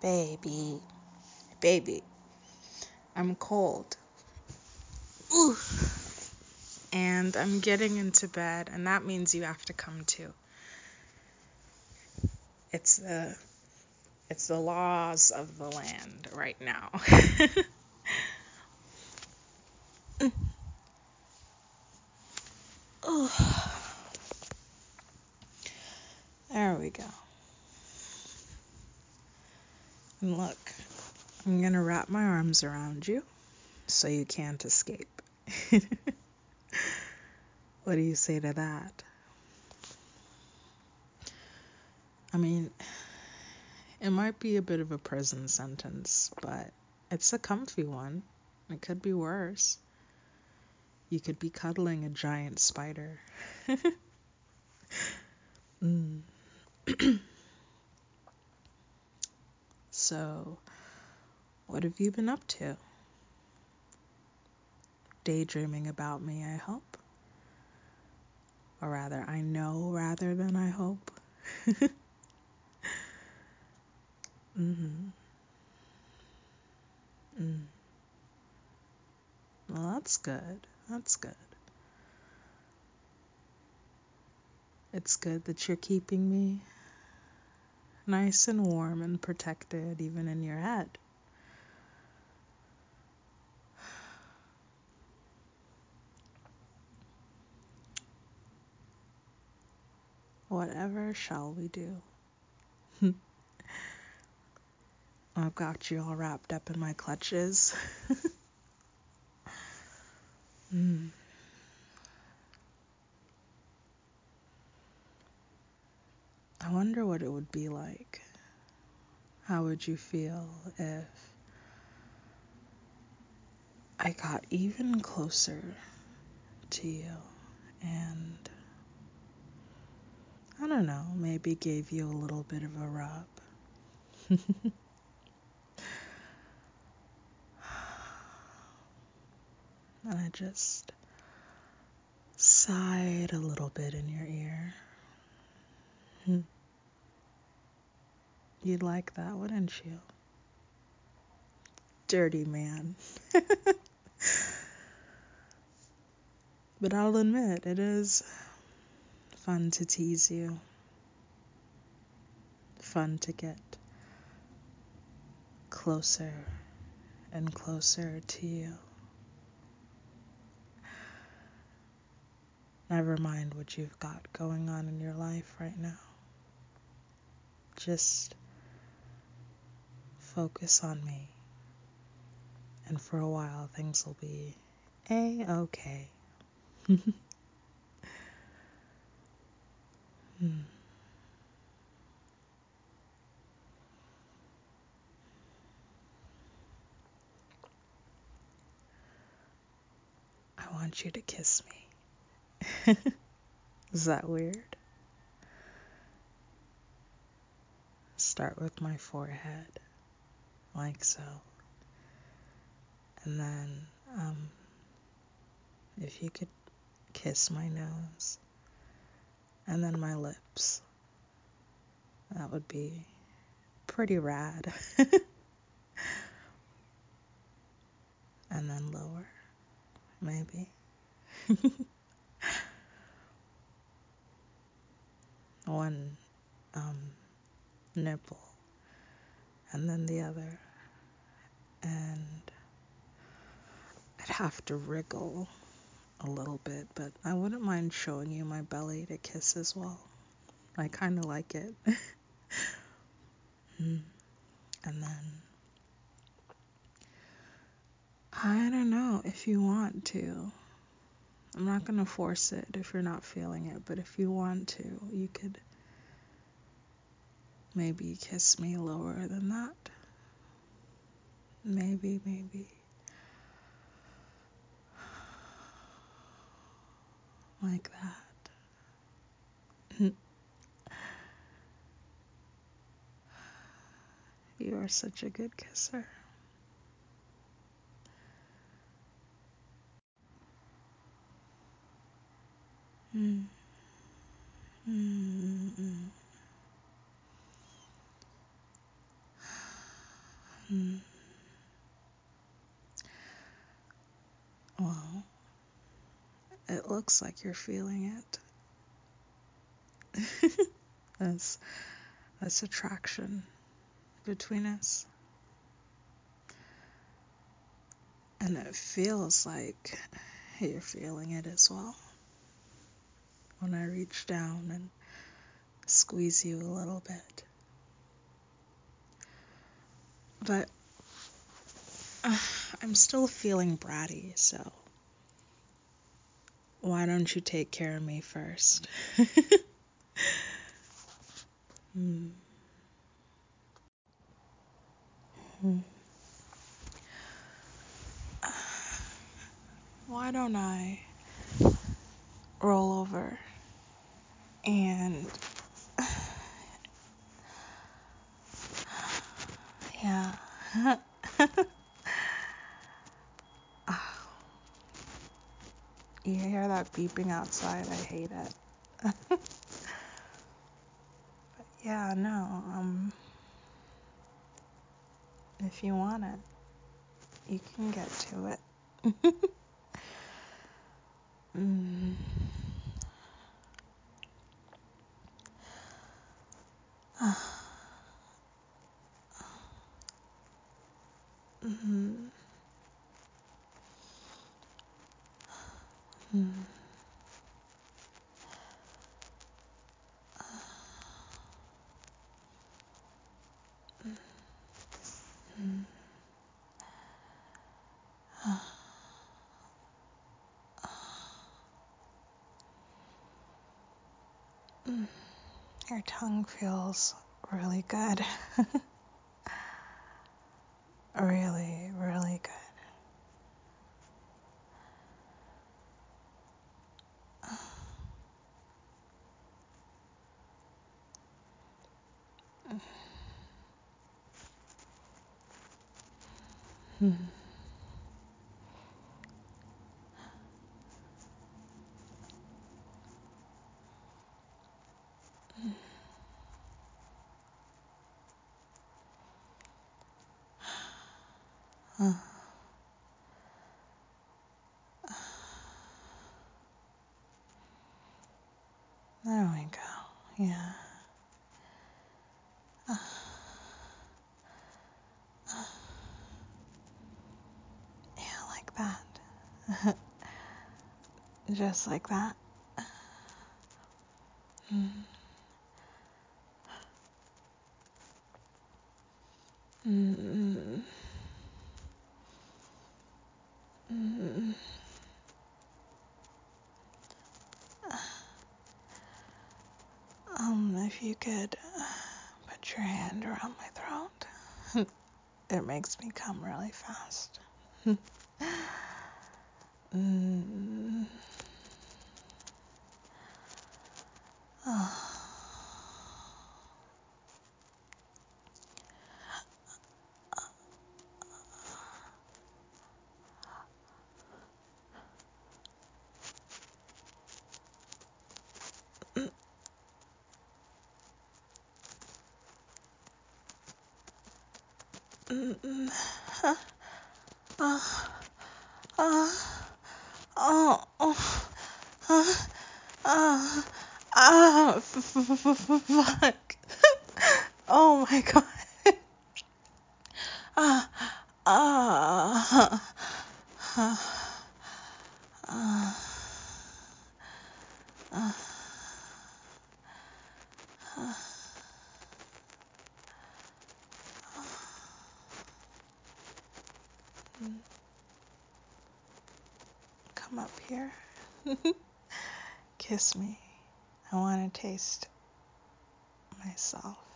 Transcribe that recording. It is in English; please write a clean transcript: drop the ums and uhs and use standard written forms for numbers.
Baby, baby, I'm cold. Ooh. And I'm getting into bed, and that means you have to come too. It's the laws of the land right now. Oh, there we go. And look, I'm gonna wrap my arms around you so you can't escape. What do you say to that? I mean, it might be a bit of a prison sentence, but it's a comfy one. It could be worse. You could be cuddling a giant spider. mm. So, what have you been up to? Daydreaming about me, I hope. Or rather, I know rather than I hope. mm-hmm. Mm. Well, that's good. That's good. It's good that you're keeping me nice and warm and protected, even in your head. Whatever shall we do? I've got you all wrapped up in my clutches. mm. I wonder what it would be like. How would you feel if I got even closer to you and, I don't know, maybe gave you a little bit of a rub? And I just sighed a little bit in your ear. You'd like that, wouldn't you? Dirty man. But I'll admit, it is fun to tease you. Fun to get closer and closer to you. Never mind what you've got going on in your life right now. Just focus on me. And for a while, things will be A-okay. I want you to kiss me. Is that weird? Start with my forehead, like so. And then, if you could kiss my nose, and then my lips, that would be pretty rad. And then lower, maybe. One nipple, and then the other. And I'd have to wriggle a little bit, but I wouldn't mind showing you my belly to kiss as well. I kind of like it. And then, I don't know, if you want to. I'm not going to force it if you're not feeling it, but if you want to, you could maybe kiss me lower than that. Maybe. Like that. You are such a good kisser. Mm. Mm-mm. Hmm. Well, it looks like you're feeling it. That's attraction between us. And it feels like you're feeling it as well. When I reach down and squeeze you a little bit. But I'm still feeling bratty, so why don't you take care of me first? Hmm. Hmm. Why don't I roll over and yeah. You hear that beeping outside? I hate it. But yeah, no, if you want it, you can get to it. mm. Mm-hmm. Mm-hmm. Your tongue feels really good. Really, really good. There we go. Yeah. Yeah, like that. Just like that. Mm. Mm. Mm. If you could put your hand around my throat. It makes me come really fast. mm. Oh. Mm. Oh. Oh. Oh. Oh. Oh. Oh. Fuck. Oh my god. Ah. Ah. Ah. Come up here. Kiss me. I want to taste myself.